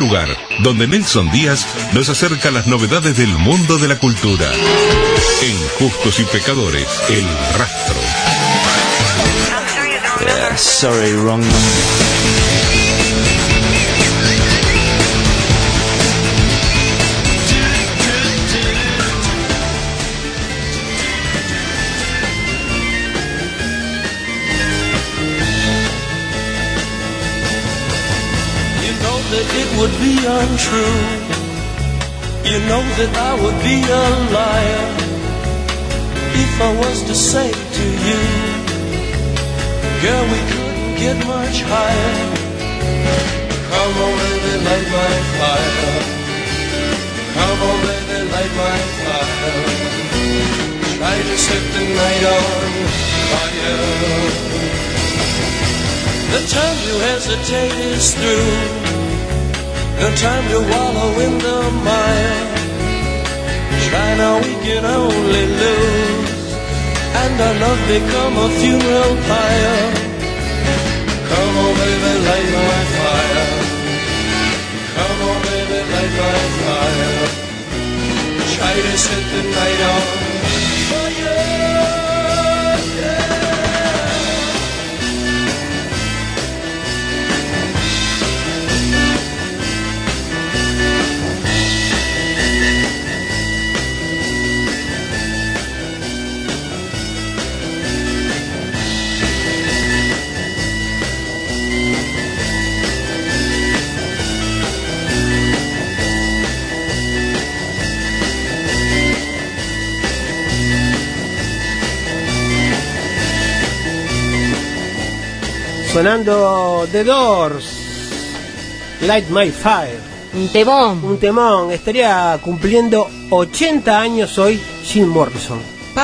lugar donde Nelson Díaz nos acerca las novedades del mundo de la cultura. En Justos y Pecadores, El Rastro. Sorry, wrong number. It would be untrue. You know that I would be a liar if I was to say to you, girl, we couldn't get much higher. Come on, baby, light my fire. Come on, baby, light my fire. Try to set the night on fire. The time to hesitate is through. No time to wallow in the mire. Try now, we can only lose, and our love become a funeral pyre. Come on, baby, light my fire. Come on, baby, light my fire. Try to set the night on fire. Sonando The Doors, Light My Fire. Un temón. Un temón. Estaría cumpliendo 80 años hoy Jim Morrison.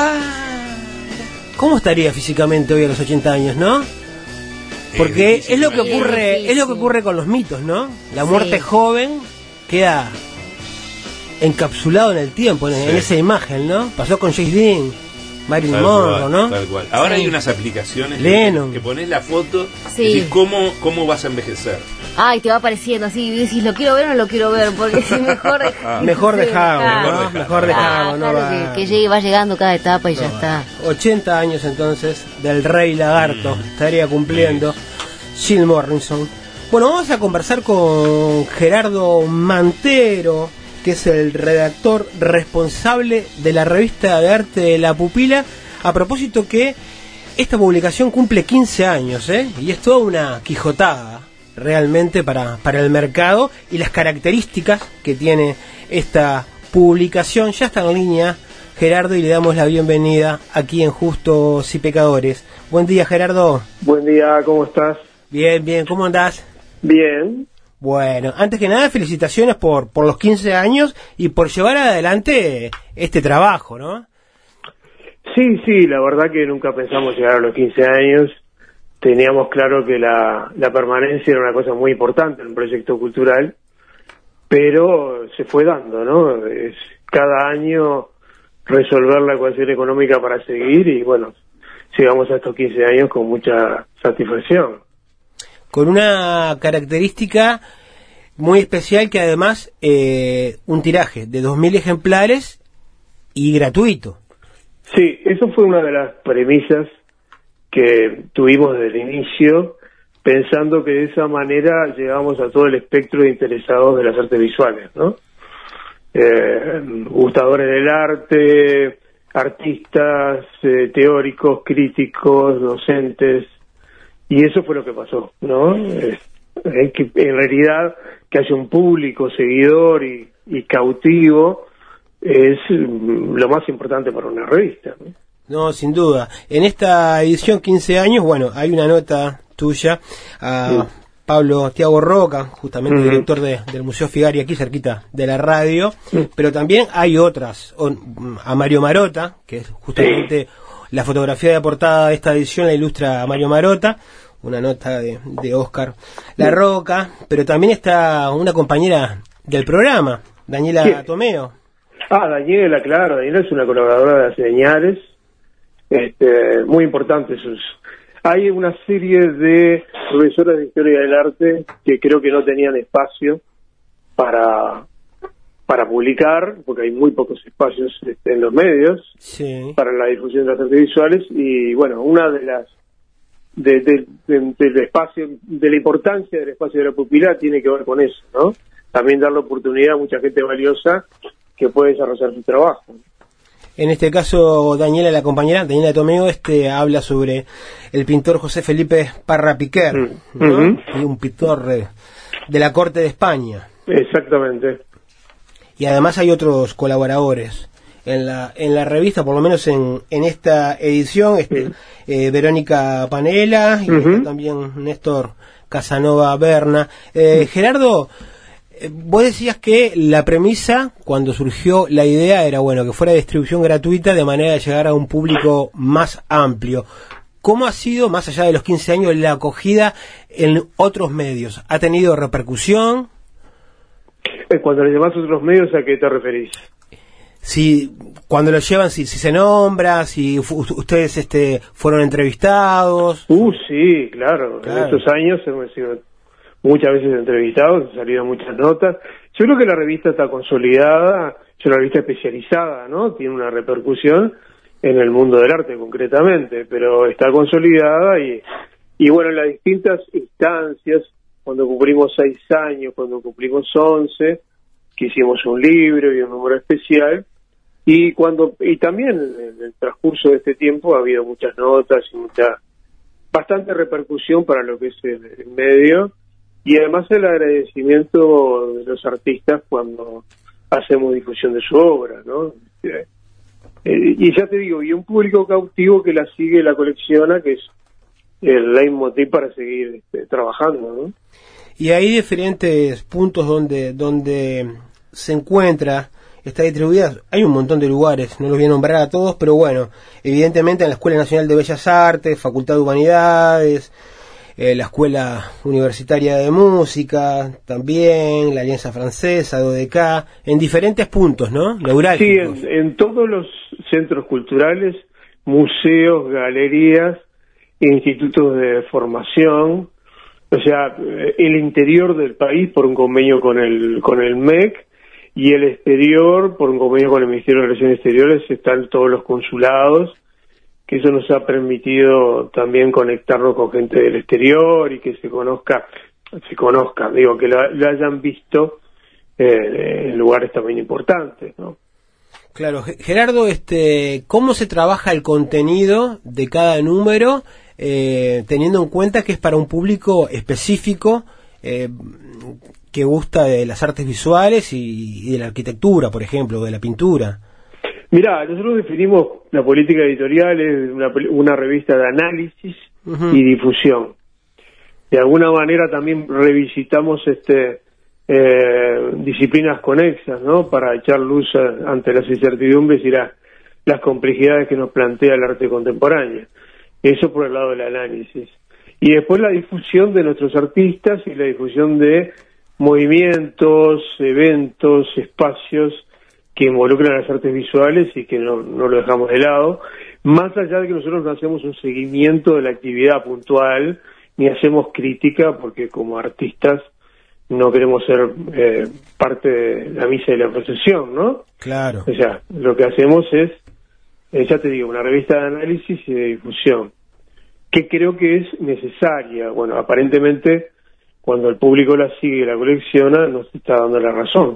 ¿Cómo estaría físicamente hoy a los 80 años, no? Porque es lo que ocurre con los mitos, ¿no? La muerte joven queda encapsulado en el tiempo, en esa imagen, ¿no? Pasó con James Dean, Marilyn Monroe, ¿no? Tal cual. Ahora hay unas aplicaciones que pones la foto y decís cómo vas a envejecer. Ay, te va apareciendo así, y decís, ¿lo quiero ver o no lo quiero ver? Porque si mejor mejor dejarlo, ¿no? Mejor dejarlo, ¿no? Claro, que llegue, va llegando cada etapa y ya está. 80 años entonces del Rey Lagarto estaría cumpliendo Jim Morrison. Bueno, vamos a conversar con Gerardo Mantero, que es el redactor responsable de la revista de arte de La Pupila, a propósito que esta publicación cumple 15 años, y es toda una quijotada realmente para el mercado y las características que tiene esta publicación. Ya está en línea Gerardo y le damos la bienvenida aquí en Justos y Pecadores. Buen día, Gerardo. Buen día, ¿cómo estás? Bien, ¿cómo andás? Bien. Bueno, antes que nada, felicitaciones por los 15 años y por llevar adelante este trabajo, ¿no? Sí, la verdad que nunca pensamos llegar a los 15 años. Teníamos claro que la permanencia era una cosa muy importante en un proyecto cultural, pero se fue dando, ¿no? Es cada año resolver la ecuación económica para seguir y, bueno, llegamos a estos 15 años con mucha satisfacción. Con una característica muy especial que además un tiraje de 2.000 ejemplares y gratuito. Sí, eso fue una de las premisas que tuvimos desde el inicio, pensando que de esa manera llegamos a todo el espectro de interesados de las artes visuales, ¿no? Gustadores del arte, artistas, teóricos, críticos, docentes, y eso fue lo que pasó, ¿no? Que en realidad que haya un público seguidor y cautivo es lo más importante para una revista, ¿no? No, sin duda. En esta edición 15 años, bueno, hay una nota tuya a Pablo Tiago Roca, justamente director del Museo Figari, aquí cerquita de la radio, pero también hay otras, a Mario Marota, que es justamente la fotografía de portada de esta edición, la ilustra a Mario Marota, una nota de Oscar La Roca, pero también está una compañera del programa, Daniela Tomeo. Daniela, claro, Daniela es una colaboradora de hace años, muy importante. Hay una serie de profesoras de historia del arte que creo que no tenían espacio para publicar, porque hay muy pocos espacios en los medios para la difusión de las artes visuales. Y bueno, una de las del espacio, de la importancia del espacio de la pupila tiene que ver con eso, ¿no? También dar la oportunidad a mucha gente valiosa que puede desarrollar su trabajo. En este caso, Daniela, la compañera, Daniela Tomeo, habla sobre el pintor José Felipe Parra Piquer, ¿no? Y un pintor de la corte de España. Exactamente. Y además hay otros colaboradores en la revista, por lo menos en esta edición, Verónica Panela y también Néstor Casanova Berna. Gerardo, vos decías que la premisa, cuando surgió la idea, era bueno que fuera de distribución gratuita de manera de llegar a un público más amplio. ¿Cómo ha sido, más allá de los 15 años, la acogida en otros medios? ¿Ha tenido repercusión? Cuando le llamás otros medios, ¿a qué te referís? Si cuando lo llevan, si se nombra, si ustedes fueron entrevistados. Sí, claro. En estos años hemos sido muchas veces entrevistados, han salido muchas notas. Yo creo que la revista está consolidada, es una revista especializada, ¿no? Tiene una repercusión en el mundo del arte concretamente, pero está consolidada y bueno, en las distintas instancias, cuando cumplimos 6 años, cuando cumplimos 11, que hicimos un libro y un número especial, y también en el transcurso de este tiempo ha habido muchas notas y bastante repercusión para lo que es el medio, y además el agradecimiento de los artistas cuando hacemos difusión de su obra, ¿no? Y ya te digo, y un público cautivo que la sigue, la colecciona, que es el leitmotiv para seguir trabajando, ¿no? Y hay diferentes puntos donde se encuentra, está distribuida. Hay un montón de lugares, no los voy a nombrar a todos, pero bueno, evidentemente en la Escuela Nacional de Bellas Artes, Facultad de Humanidades, la Escuela Universitaria de Música, también la Alianza Francesa, DODECA, en diferentes puntos, ¿no? Neurálgicos. Sí, en todos los centros culturales, museos, galerías, institutos de formación, o sea, el interior del país por un convenio con el MEC, y el exterior por un convenio con el Ministerio de Relaciones Exteriores. Están todos los consulados, que eso nos ha permitido también conectarnos con gente del exterior y que se conozca, digo, que lo hayan visto en lugares también importantes, ¿no? Claro, Gerardo, ¿cómo se trabaja el contenido de cada número, teniendo en cuenta que es para un público específico que gusta de las artes visuales y de la arquitectura, por ejemplo, o de la pintura? Mirá, nosotros definimos la política editorial, es una revista de análisis y difusión. De alguna manera también revisitamos disciplinas conexas, ¿no? Para echar luz ante las incertidumbres y las complejidades que nos plantea el arte contemporáneo. Eso por el lado del análisis. Y después la difusión de nuestros artistas y la difusión de movimientos, eventos, espacios que involucran las artes visuales y que no lo dejamos de lado, más allá de que nosotros no hacemos un seguimiento de la actividad puntual, ni hacemos crítica, porque como artistas no queremos ser parte de la misa y la procesión, ¿no? Claro. O sea, lo que hacemos es, ya te digo, una revista de análisis y de difusión, que creo que es necesaria. Bueno, aparentemente, cuando el público la sigue y la colecciona, nos está dando la razón.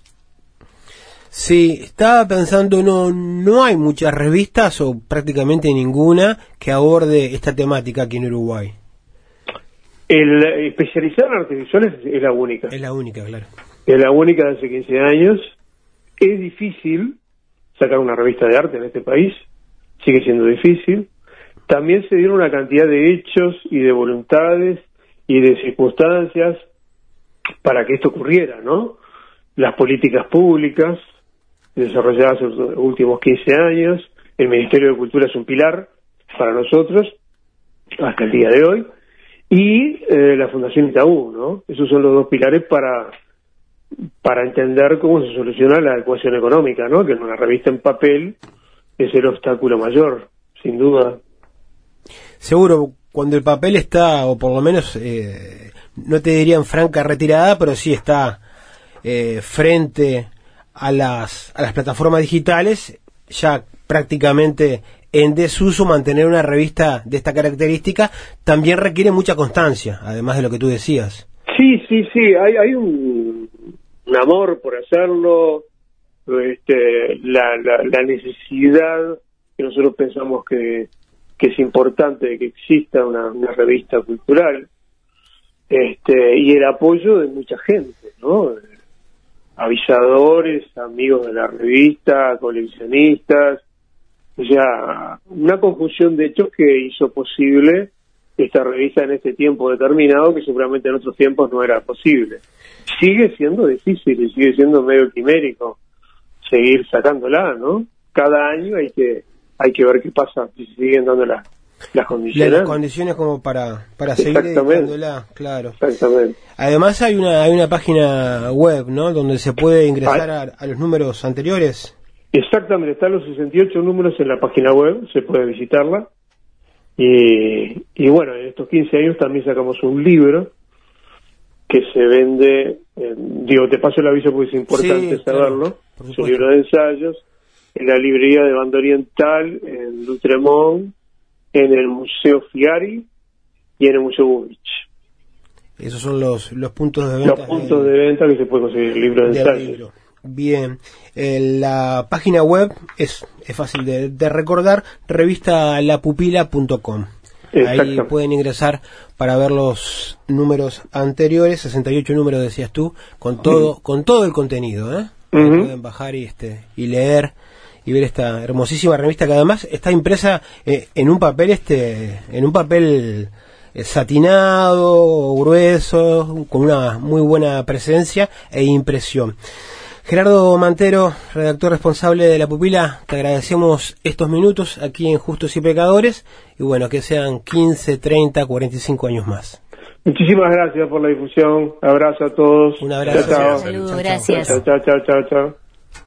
Sí, estaba pensando, no hay muchas revistas, o prácticamente ninguna, que aborde esta temática aquí en Uruguay. El especializar en artes visuales es la única. Es la única, claro. Es la única de hace 15 años. Es difícil sacar una revista de arte en este país, sigue siendo difícil. También se dieron una cantidad de hechos y de voluntades y de circunstancias para que esto ocurriera, ¿no? Las políticas públicas desarrolladas en los últimos 15 años, el Ministerio de Cultura es un pilar para nosotros hasta el día de hoy, y la Fundación Itaú, ¿no? Esos son los dos pilares para entender cómo se soluciona la ecuación económica, ¿no? Que en una revista en papel es el obstáculo mayor, sin duda. Seguro, cuando el papel está, o por lo menos, no te diría en franca retirada, pero sí está frente a las plataformas digitales, ya prácticamente en desuso, mantener una revista de esta característica también requiere mucha constancia, además de lo que tú decías. Sí, hay un amor por hacerlo, la necesidad que nosotros pensamos que es importante de que exista una revista cultural, y el apoyo de mucha gente, ¿no? Avisadores, amigos de la revista, coleccionistas, o sea, una conjunción de hechos que hizo posible esta revista en este tiempo determinado, que seguramente en otros tiempos no era posible. Sigue siendo difícil y sigue siendo medio quimérico seguir sacándola, ¿no? Cada año hay que ver qué pasa, si siguen dando las condiciones. Las condiciones como para seguir editándola, claro. Exactamente. Además hay una página web, ¿no? Donde se puede ingresar a los números anteriores. Exactamente, están los 68 números en la página web, se puede visitarla. Y bueno, en estos 15 años también sacamos un libro que se vende, te paso el aviso porque es importante saberlo, es un libro de ensayos, en la librería de Banda Oriental, en Lutremont, en el Museo Fiari y en el Museo Gubich. Esos son los puntos de venta. Los puntos de venta que se puede conseguir el libro de ensayos. Libro. Bien, la página web es fácil de recordar, revistalapupila.com. Ahí pueden ingresar para ver los números anteriores, 68 números decías tú, con todo el contenido, ¿eh? Pueden bajar y leer y ver esta hermosísima revista que además está impresa en un papel satinado, grueso, con una muy buena presencia e impresión. Gerardo Mantero, redactor responsable de La Pupila, te agradecemos estos minutos aquí en Justos y Pecadores, y bueno, que sean 15, 30, 45 años más. Muchísimas gracias por la difusión, abrazo a todos. Un abrazo. Saludos, gracias. Chao.